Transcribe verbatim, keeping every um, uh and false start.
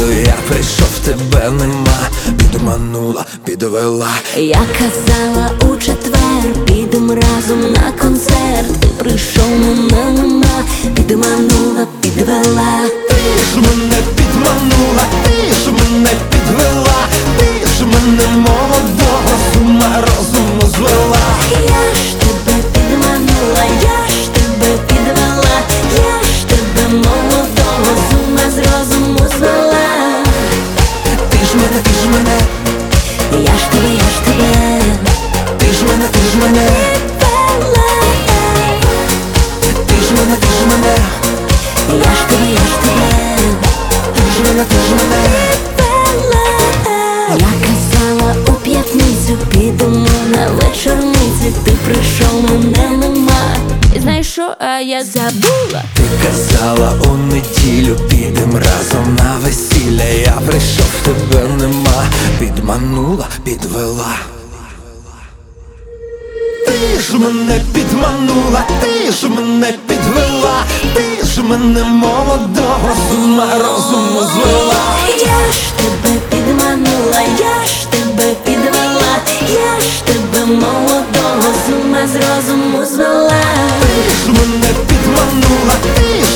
піду, я прийшов, тебе нема. Підманула, підвела. Я казала у четвер, підем разом на концерт. Ти прийшов, мене нема. Підманула, підвела. Ти ж мене підманула, ти ж мене підвела. Ти ж мене молодого з ума розуму звела. Я ж тебе підманула, я ж тебе підвела. Я ж тебе молодого з ума з розуму звела. Ти ж мене, ти ж мене, Я ж тебе, я ж тебе ти ж мене, ти ж мене, підвела. ти ж мене, ти ж мене, Я ж тебе, я ж тебе ти ж мене, ти ж мене. Я казала у п'ятницю, підемо на вечорниці. Ти прийшов, мене нема. І знаєш що, а я забула. Ти казала у неділю, підем разом на весілля. Я прийшов, тебе нема. Підманула, підвела. Ти ж мене підманула, ти ж мене підвела. Ти ж мене молодого з ума розуму звела. Я ж тебе підманула, я ж тебе підвела. Я ж тебе молодого з ума з розуму звела. Ти ж мене підманула, ти ж